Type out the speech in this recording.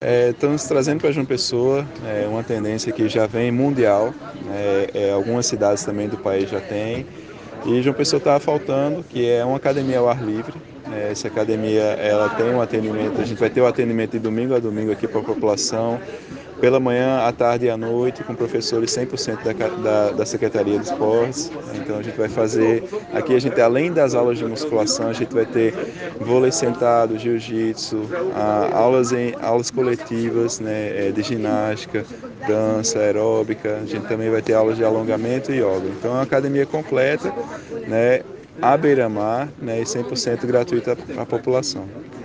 Estamos trazendo para João Pessoa uma tendência que já vem mundial, algumas cidades também do país já têm, e João Pessoa estava faltando, que é uma academia ao ar livre. Essa academia ela tem um atendimento, a gente vai ter o atendimento de domingo a domingo aqui para a população, pela manhã, à tarde e à noite, com professores 100% da Secretaria de Esportes. Então a gente vai fazer, aqui a gente além das aulas de musculação, a gente vai ter vôlei sentado, jiu-jitsu, aulas coletivas, né, de ginástica, dança, aeróbica, a gente também vai ter aulas de alongamento e yoga. Então é uma academia completa, né, à beira-mar, né, e 100% gratuita para a população.